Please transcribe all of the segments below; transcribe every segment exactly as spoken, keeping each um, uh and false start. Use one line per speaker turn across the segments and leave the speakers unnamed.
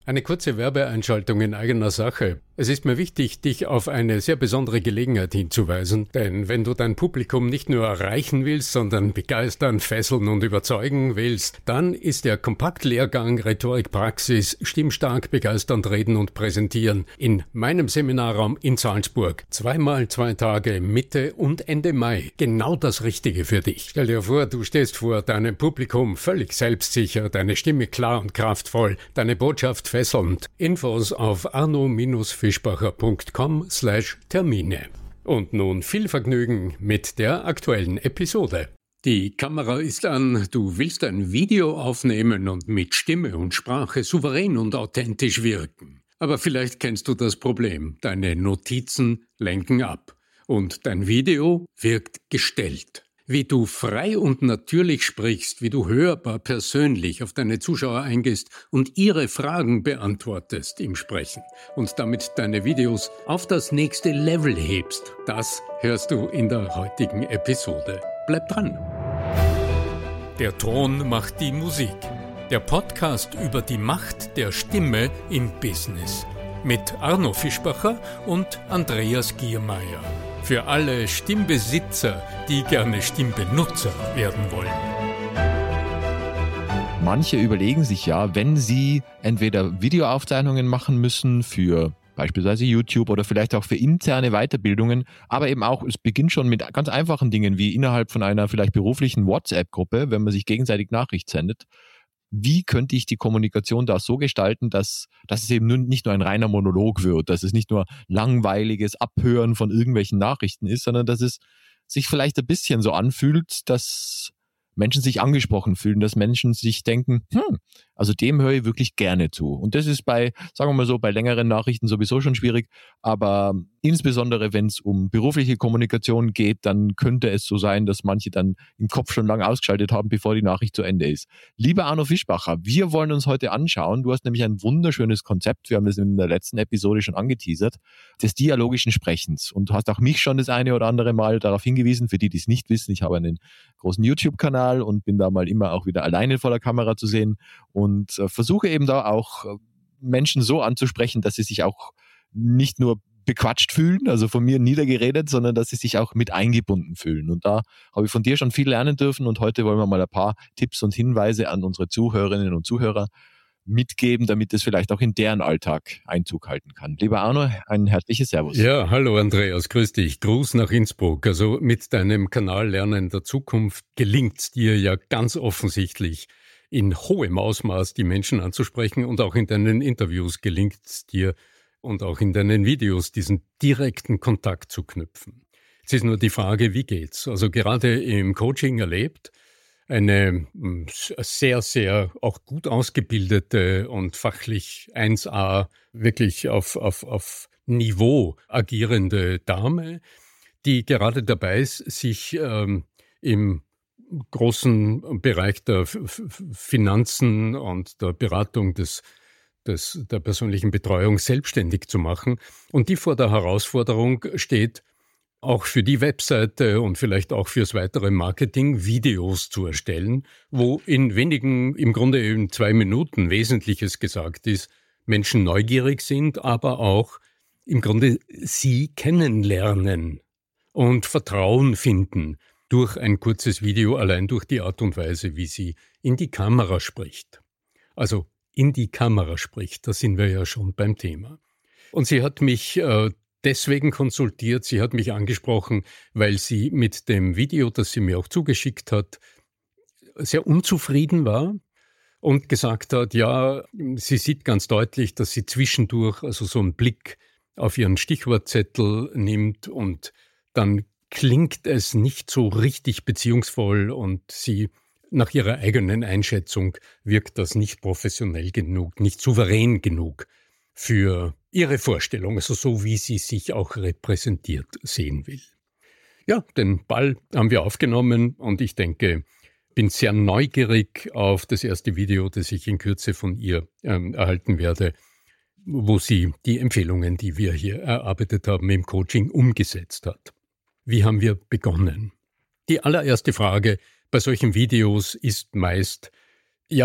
Eine kurze Werbeeinschaltung in eigener Sache. Es ist mir wichtig, dich auf eine sehr besondere Gelegenheit hinzuweisen, denn wenn du dein Publikum nicht nur erreichen willst, sondern begeistern, fesseln und überzeugen willst, dann ist der Kompaktlehrgang Rhetorik Praxis Stimmstark, begeisternd reden und präsentieren in meinem Seminarraum in Salzburg. Zweimal zwei Tage Mitte und Ende Mai. Genau das Richtige für dich. Stell dir vor, du stehst vor deinem Publikum völlig selbstsicher, deine Stimme klar und kraftvoll, deine Botschaft fesselnd. Infos auf arno-fischbacher punkt com slash Termine. Und nun viel Vergnügen mit der aktuellen Episode. Die Kamera ist an, du willst ein Video aufnehmen und mit Stimme und Sprache souverän und authentisch wirken. Aber vielleicht kennst du das Problem, deine Notizen lenken ab und dein Video wirkt gestellt. Wie du frei und natürlich sprichst, wie du hörbar persönlich auf deine Zuschauer eingehst und ihre Fragen beantwortest im Sprechen und damit deine Videos auf das nächste Level hebst, das hörst du in der heutigen Episode. Bleib dran! Der Ton macht die Musik. Der Podcast über die Macht der Stimme im Business. Mit Arno Fischbacher und Andreas Giermeier. Für alle Stimmbesitzer, die gerne Stimmbenutzer werden wollen.
Manche überlegen sich ja, wenn sie entweder Videoaufzeichnungen machen müssen für beispielsweise YouTube oder vielleicht auch für interne Weiterbildungen, aber eben auch, es beginnt schon mit ganz einfachen Dingen wie innerhalb von einer vielleicht beruflichen WhatsApp-Gruppe, wenn man sich gegenseitig Nachricht sendet. Wie könnte ich die Kommunikation da so gestalten, dass, dass es eben nur, nicht nur ein reiner Monolog wird, dass es nicht nur langweiliges Abhören von irgendwelchen Nachrichten ist, sondern dass es sich vielleicht ein bisschen so anfühlt, dass Menschen sich angesprochen fühlen, dass Menschen sich denken, hm, also dem höre ich wirklich gerne zu. Und das ist bei, sagen wir mal so, bei längeren Nachrichten sowieso schon schwierig, aber insbesondere wenn es um berufliche Kommunikation geht, dann könnte es so sein, dass manche dann im Kopf schon lange ausgeschaltet haben, bevor die Nachricht zu Ende ist. Lieber Arno Fischbacher, wir wollen uns heute anschauen, du hast nämlich ein wunderschönes Konzept, wir haben das in der letzten Episode schon angeteasert, des dialogischen Sprechens und du hast auch mich schon das eine oder andere Mal darauf hingewiesen, für die, die es nicht wissen, ich habe einen großen YouTube-Kanal und bin da mal immer auch wieder alleine vor der Kamera zu sehen und äh, versuche eben da auch äh, Menschen so anzusprechen, dass sie sich auch nicht nur bequatscht fühlen, also von mir niedergeredet, sondern dass sie sich auch mit eingebunden fühlen. Und da habe ich von dir schon viel lernen dürfen und heute wollen wir mal ein paar Tipps und Hinweise an unsere Zuhörerinnen und Zuhörer mitgeben, damit es vielleicht auch in deren Alltag Einzug halten kann. Lieber Arno, ein herzliches Servus.
Ja, hallo Andreas, grüß dich. Gruß nach Innsbruck. Also mit deinem Kanal Lernen der Zukunft gelingt's dir ja ganz offensichtlich, in hohem Ausmaß die Menschen anzusprechen und auch in deinen Interviews gelingt's dir und auch in deinen Videos diesen direkten Kontakt zu knüpfen. Es ist nur die Frage, wie geht's? Also gerade im Coaching erlebt, eine sehr, sehr auch gut ausgebildete und fachlich eins A wirklich auf, auf, auf Niveau agierende Dame, die gerade dabei ist, sich ähm, im großen Bereich der Finanzen und der Beratung des, des, der persönlichen Betreuung selbstständig zu machen und die vor der Herausforderung steht, auch für die Webseite und vielleicht auch fürs weitere Marketing Videos zu erstellen, wo in wenigen, im Grunde in zwei Minuten Wesentliches gesagt ist, Menschen neugierig sind, aber auch im Grunde sie kennenlernen und Vertrauen finden durch ein kurzes Video, allein durch die Art und Weise, wie sie in die Kamera spricht. Also in die Kamera spricht, da sind wir ja schon beim Thema. Und sie hat mich äh, deswegen konsultiert, sie hat mich angesprochen, weil sie mit dem Video, das sie mir auch zugeschickt hat, sehr unzufrieden war und gesagt hat, ja, sie sieht ganz deutlich, dass sie zwischendurch also so einen Blick auf ihren Stichwortzettel nimmt und dann klingt es nicht so richtig beziehungsvoll und sie, nach ihrer eigenen Einschätzung, wirkt das nicht professionell genug, nicht souverän genug für ihre Vorstellung, also so wie sie sich auch repräsentiert sehen will. Ja, den Ball haben wir aufgenommen und ich denke, bin sehr neugierig auf das erste Video, das ich in Kürze von ihr ähm, erhalten werde, wo sie die Empfehlungen, die wir hier erarbeitet haben, im Coaching umgesetzt hat. Wie haben wir begonnen? Die allererste Frage bei solchen Videos ist meist, ja,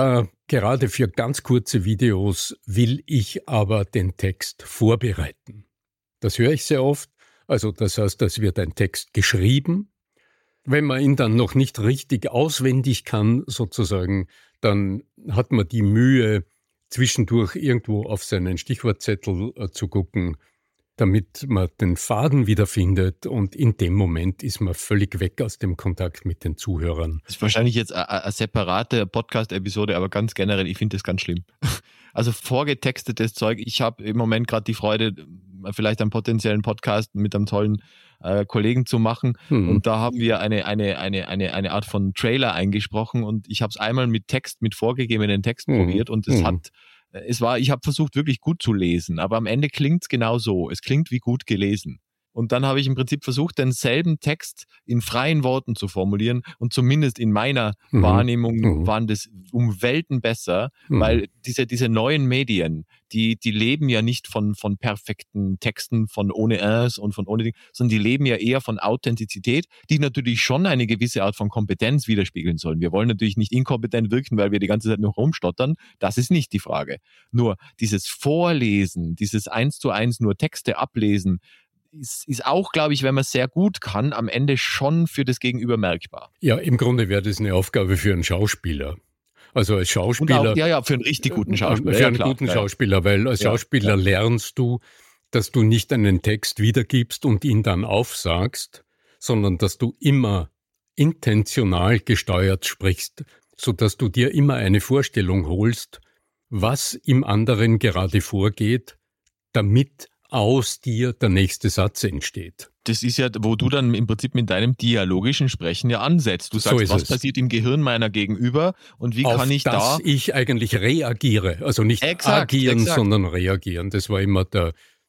Gerade für ganz kurze Videos will ich aber den Text vorbereiten. Das höre ich sehr oft. Also das heißt, es wird ein Text geschrieben. Wenn man ihn dann noch nicht richtig auswendig kann, sozusagen, dann hat man die Mühe, zwischendurch irgendwo auf seinen Stichwortzettel äh, zu gucken, damit man den Faden wiederfindet, und in dem Moment ist man völlig weg aus dem Kontakt mit den Zuhörern.
Das ist wahrscheinlich jetzt eine, eine separate Podcast-Episode, aber ganz generell, ich finde das ganz schlimm. Also vorgetextetes Zeug. Ich habe im Moment gerade die Freude, vielleicht einen potenziellen Podcast mit einem tollen äh, Kollegen zu machen. Hm. Und da haben wir eine, eine, eine, eine, eine Art von Trailer eingesprochen, und ich habe es einmal mit Text, mit vorgegebenen Texten hm. probiert, und es hm. hat Es war, ich habe versucht, wirklich gut zu lesen, aber am Ende klingt es genau so. Es klingt wie gut gelesen. Und dann habe ich im Prinzip versucht, denselben Text in freien Worten zu formulieren, und zumindest in meiner mhm. Wahrnehmung mhm. waren das um Welten besser, mhm. weil diese, diese neuen Medien, die, die leben ja nicht von, von perfekten Texten, von ohne Ers und von ohne Ding, sondern die leben ja eher von Authentizität, die natürlich schon eine gewisse Art von Kompetenz widerspiegeln sollen. Wir wollen natürlich nicht inkompetent wirken, weil wir die ganze Zeit nur rumstottern. Das ist nicht die Frage. Nur dieses Vorlesen, dieses eins zu eins nur Texte ablesen, Ist, ist auch, glaube ich, wenn man es sehr gut kann, am Ende schon für das Gegenüber merkbar.
Ja, im Grunde wäre das eine Aufgabe für einen Schauspieler. Also als Schauspieler.
Und auch, ja, ja, für einen richtig guten Schauspieler.
Für einen
ja, klar,
guten
ja.
Schauspieler, weil als
ja,
Schauspieler ja. lernst du, dass du nicht einen Text wiedergibst und ihn dann aufsagst, sondern dass du immer intentional gesteuert sprichst, sodass du dir immer eine Vorstellung holst, was im anderen gerade vorgeht, damit aus dir der nächste Satz entsteht.
Das ist ja, wo du dann im Prinzip mit deinem dialogischen Sprechen ja ansetzt. Du sagst, so was es. passiert im Gehirn meiner Gegenüber und wie
Auf
kann ich
das
da...
ich eigentlich reagiere. Also nicht
exakt,
agieren,
exakt.
sondern reagieren. Das war immer der,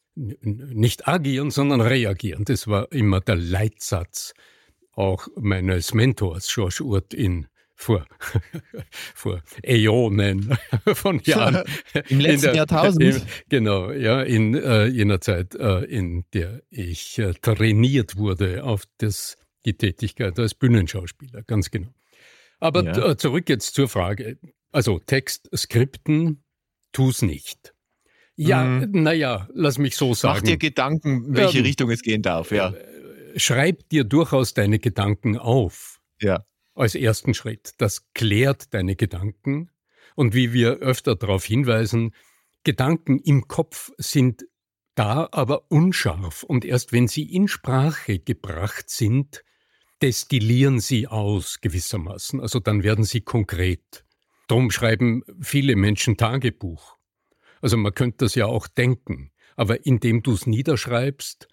nicht agieren, sondern reagieren. Das war immer der Leitsatz auch meines Mentors, George Urt, in vor, vor Äonen von Jahren.
Im letzten
der,
Jahrtausend.
In, genau, ja, in äh, jener Zeit, äh, in der ich äh, trainiert wurde auf das, die Tätigkeit als Bühnenschauspieler, ganz genau. Aber ja. äh, zurück jetzt zur Frage. Also Text, Skripten, tu's nicht. Ja, mhm. naja, lass mich so sagen.
Mach dir Gedanken, welche ähm, Richtung es gehen darf, ja.
Schreib dir durchaus deine Gedanken auf.
Ja.
Als ersten Schritt. Das klärt deine Gedanken. Und wie wir öfter darauf hinweisen, Gedanken im Kopf sind da, aber unscharf. Und erst wenn sie in Sprache gebracht sind, destillieren sie aus gewissermaßen. Also dann werden sie konkret. Darum schreiben viele Menschen Tagebuch. Also man könnte das ja auch denken. Aber indem du es niederschreibst,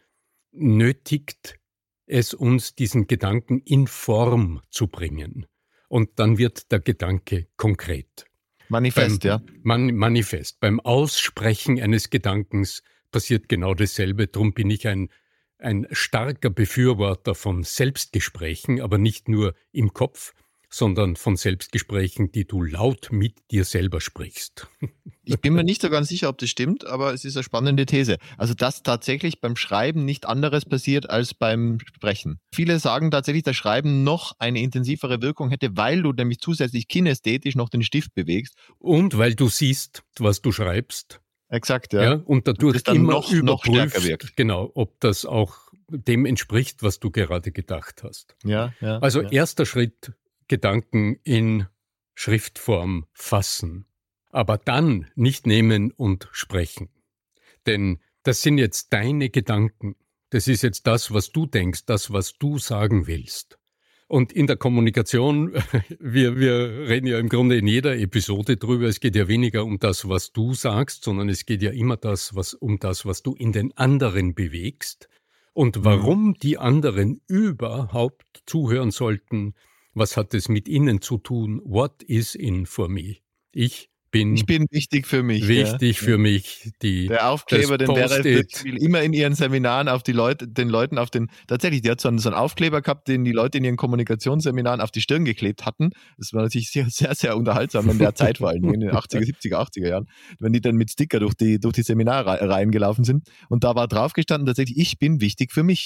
nötigt es uns, diesen Gedanken in Form zu bringen. Und dann wird der Gedanke konkret.
Manifest,
Beim,
ja.
Man, Manifest. Beim Aussprechen eines Gedankens passiert genau dasselbe. Darum bin ich ein, ein starker Befürworter von Selbstgesprächen, aber nicht nur im Kopf, sondern von Selbstgesprächen, die du laut mit dir selber sprichst.
Ich bin mir nicht so ganz sicher, ob das stimmt, aber es ist eine spannende These. Also, dass tatsächlich beim Schreiben nicht anderes passiert als beim Sprechen. Viele sagen tatsächlich, dass Schreiben noch eine intensivere Wirkung hätte, weil du nämlich zusätzlich kinästhetisch noch den Stift bewegst.
Und weil du siehst, was du schreibst.
Exakt, ja.
ja und dadurch
und dann
immer
noch,
überprüft,
noch stärker wirkt.
Genau, ob das auch dem entspricht, was du gerade gedacht hast.
Ja, ja.
Also
ja.
erster Schritt, Gedanken in Schriftform fassen. Aber dann nicht nehmen und sprechen. Denn das sind jetzt deine Gedanken. Das ist jetzt das, was du denkst, das, was du sagen willst. Und in der Kommunikation, wir, wir reden ja im Grunde in jeder Episode drüber, es geht ja weniger um das, was du sagst, sondern es geht ja immer das, was, um das, was du in den anderen bewegst und warum mhm. die anderen überhaupt zuhören sollten. Was hat es mit ihnen zu tun? What is in for me? Ich bin,
ich bin wichtig für mich.
Wichtig
ja.
für mich. Die,
der Aufkleber, den Vera will immer in ihren Seminaren auf die Leute, den Leuten auf den, tatsächlich, die hat so einen, so einen Aufkleber gehabt, den die Leute in ihren Kommunikationsseminaren auf die Stirn geklebt hatten. Das war natürlich sehr, sehr, sehr unterhaltsam in der Zeit, vor allem in den achtziger, siebziger, achtziger Jahren, wenn die dann mit Sticker durch die, durch die Seminare reingelaufen sind. Und da war drauf gestanden tatsächlich, ich bin wichtig für mich.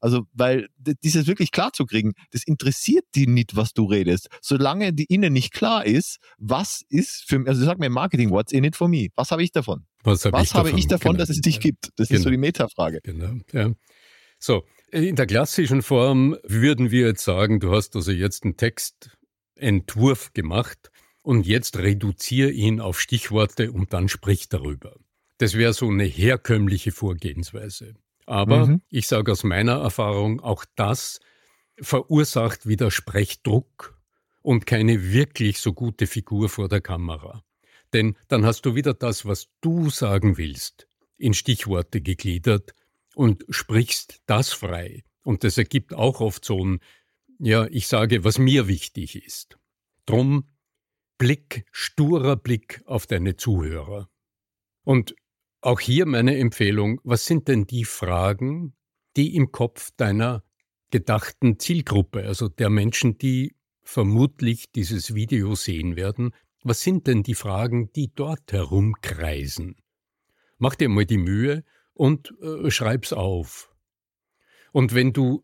Also, weil dieses wirklich klar zu kriegen, das interessiert die nicht, was du redest. Solange die ihnen nicht klar ist, was ist für mich, also sag mir im Marketing, what's in it for me? Was habe ich davon?
Was habe
was
ich
habe
davon,
ich davon
genau.
dass es dich gibt? Das
Genau.
ist so die Metafrage.
Genau, ja. So, in der klassischen Form würden wir jetzt sagen, du hast also jetzt einen Textentwurf gemacht und jetzt reduziere ihn auf Stichworte und dann sprich darüber. Das wäre so eine herkömmliche Vorgehensweise. Aber mhm. ich sage aus meiner Erfahrung, auch das verursacht wieder Sprechdruck und keine wirklich so gute Figur vor der Kamera. Denn dann hast du wieder das, was du sagen willst, in Stichworte gegliedert und sprichst das frei. Und das ergibt auch oft so ein, ja, ich sage, was mir wichtig ist. Drum Blick, sturer Blick auf deine Zuhörer. Und auch hier meine Empfehlung, was sind denn die Fragen, die im Kopf deiner gedachten Zielgruppe, also der Menschen, die vermutlich dieses Video sehen werden, was sind denn die Fragen, die dort herumkreisen? Mach dir mal die Mühe und äh, schreib's auf. Und wenn du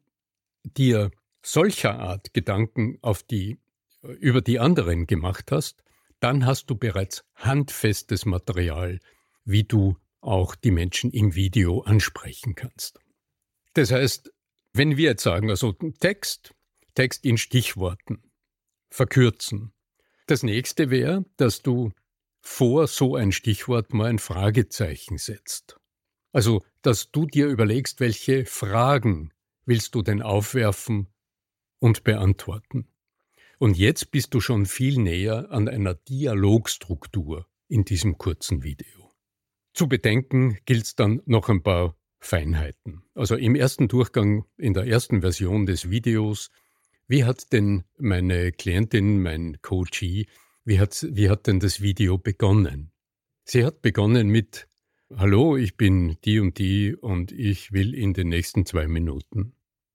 dir solcher Art Gedanken auf die, über die anderen gemacht hast, dann hast du bereits handfestes Material, wie du auch die Menschen im Video ansprechen kannst. Das heißt, wenn wir jetzt sagen, also Text, Text in Stichworten, verkürzen. Das nächste wäre, dass du vor so ein Stichwort mal ein Fragezeichen setzt. Also, dass du dir überlegst, welche Fragen willst du denn aufwerfen und beantworten. Und jetzt bist du schon viel näher an einer Dialogstruktur in diesem kurzen Video. Zu bedenken gilt es dann noch ein paar Feinheiten. Also im ersten Durchgang, in der ersten Version des Videos, wie hat denn meine Klientin, mein Coachee, wie hat, wie hat denn das Video begonnen? Sie hat begonnen mit: Hallo, ich bin die und die und ich will in den nächsten zwei Minuten.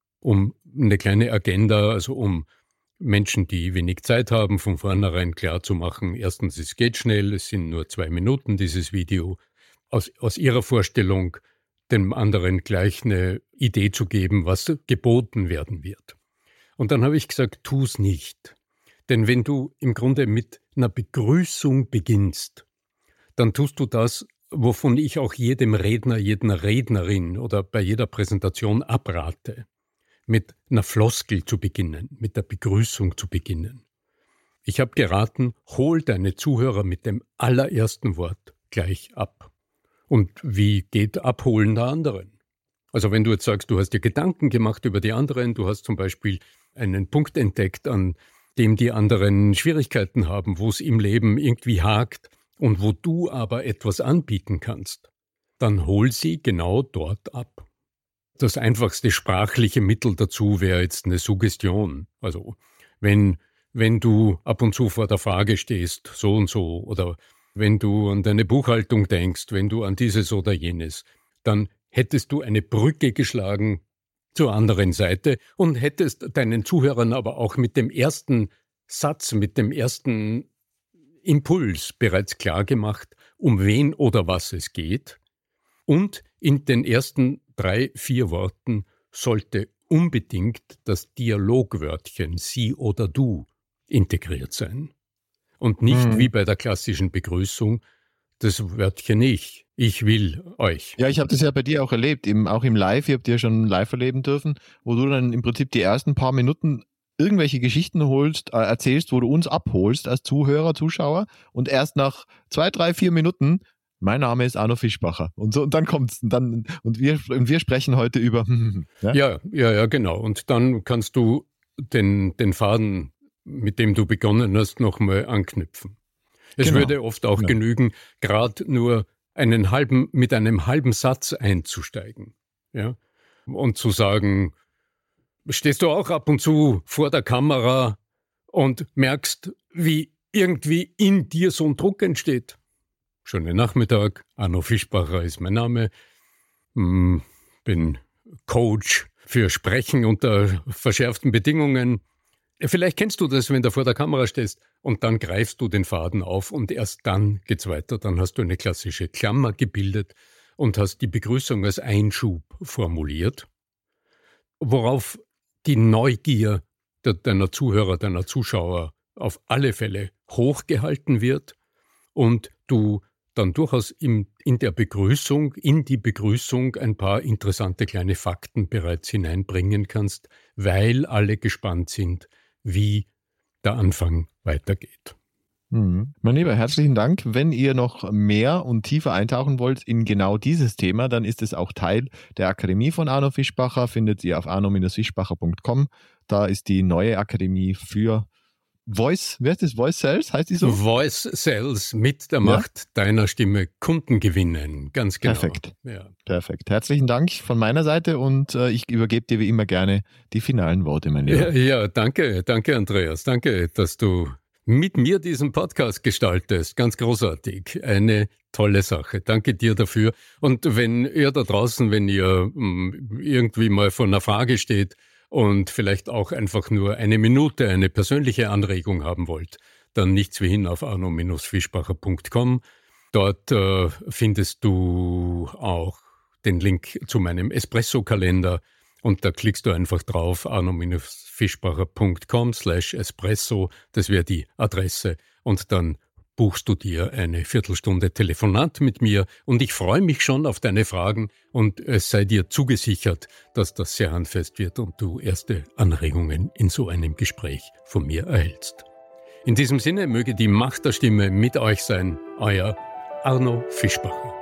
Um eine kleine Agenda, also um Menschen, die wenig Zeit haben, von vornherein klar zu machen, erstens, es geht schnell, es sind nur zwei Minuten, dieses Video. Aus, aus ihrer Vorstellung dem anderen gleich eine Idee zu geben, was geboten werden wird. Und dann habe ich gesagt, tu es nicht. Denn wenn du im Grunde mit einer Begrüßung beginnst, dann tust du das, wovon ich auch jedem Redner, jeder Rednerin oder bei jeder Präsentation abrate, mit einer Floskel zu beginnen, mit der Begrüßung zu beginnen. Ich habe geraten, hol deine Zuhörer mit dem allerersten Wort gleich ab. Und wie geht Abholen der anderen? Also wenn du jetzt sagst, du hast dir Gedanken gemacht über die anderen, du hast zum Beispiel einen Punkt entdeckt, an dem die anderen Schwierigkeiten haben, wo es im Leben irgendwie hakt und wo du aber etwas anbieten kannst, dann hol sie genau dort ab. Das einfachste sprachliche Mittel dazu wäre jetzt eine Suggestion. Also wenn, wenn du ab und zu vor der Frage stehst, so und so, oder wenn du an deine Buchhaltung denkst, wenn du an dieses oder jenes, dann hättest du eine Brücke geschlagen zur anderen Seite und hättest deinen Zuhörern aber auch mit dem ersten Satz, mit dem ersten Impuls bereits klar gemacht, um wen oder was es geht. Und in den ersten drei, vier Worten sollte unbedingt das Dialogwörtchen Sie oder Du integriert sein. Und nicht mhm. wie bei der klassischen Begrüßung das Wörtchen Ich. Ich will euch.
Ja, ich habe das ja bei dir auch erlebt, eben auch im Live. Ihr habt ja schon live erleben dürfen, wo du dann im Prinzip die ersten paar Minuten irgendwelche Geschichten holst, äh, erzählst, wo du uns abholst als Zuhörer, Zuschauer, und erst nach zwei, drei, vier Minuten: Mein Name ist Arno Fischbacher. Und so, und dann kommt's. Und dann, und wir, und wir sprechen heute über.
ja? ja, ja, ja, genau. Und dann kannst du den, den Faden, mit dem du begonnen hast, nochmal anknüpfen. Es genau. würde oft auch genau. genügen, gerade nur einen halben, mit einem halben Satz einzusteigen. Ja? Und zu sagen, stehst du auch ab und zu vor der Kamera und merkst, wie irgendwie in dir so ein Druck entsteht. Schönen Nachmittag, Arno Fischbacher ist mein Name, bin Coach für Sprechen unter verschärften Bedingungen. Vielleicht kennst du das, wenn du vor der Kamera stehst und dann greifst du den Faden auf und erst dann geht's weiter. Dann hast du eine klassische Klammer gebildet und hast die Begrüßung als Einschub formuliert. worauf die Neugier de- deiner Zuhörer, deiner Zuschauer auf alle Fälle hochgehalten wird und du dann durchaus im, in der Begrüßung, in die Begrüßung ein paar interessante kleine Fakten bereits hineinbringen kannst, weil alle gespannt sind, wie der Anfang weitergeht.
Mhm. Mein Lieber, herzlichen Dank. Wenn ihr noch mehr und tiefer eintauchen wollt in genau dieses Thema, dann ist es auch Teil der Akademie von Arno Fischbacher, findet ihr auf arno Fischbacher punkt com. Da ist die neue Akademie für Voice, wer ist das? Voice Sales, heißt die so?
Voice Sales mit der Macht ja? deiner Stimme Kunden gewinnen, ganz genau.
Perfekt,
ja.
perfekt. Herzlichen Dank von meiner Seite und äh, ich übergebe dir wie immer gerne die finalen Worte, mein Lieber.
Ja, ja, danke, danke Andreas, danke, dass du mit mir diesen Podcast gestaltest. Ganz großartig, eine tolle Sache. Danke dir dafür. Und wenn ihr da draußen, wenn ihr mh, irgendwie mal vor einer Frage steht, und vielleicht auch einfach nur eine Minute eine persönliche Anregung haben wollt, dann nichts wie hin auf arno Fischbacher punkt com. Dort äh, findest du auch den Link zu meinem Espresso-Kalender und da klickst du einfach drauf, arno Fischbacher punkt com slash espresso, das wäre die Adresse und dann buchst du dir eine Viertelstunde Telefonat mit mir und ich freue mich schon auf deine Fragen und es sei dir zugesichert, dass das sehr handfest wird und du erste Anregungen in so einem Gespräch von mir erhältst. In diesem Sinne möge die Macht der Stimme mit euch sein, euer Arno Fischbacher.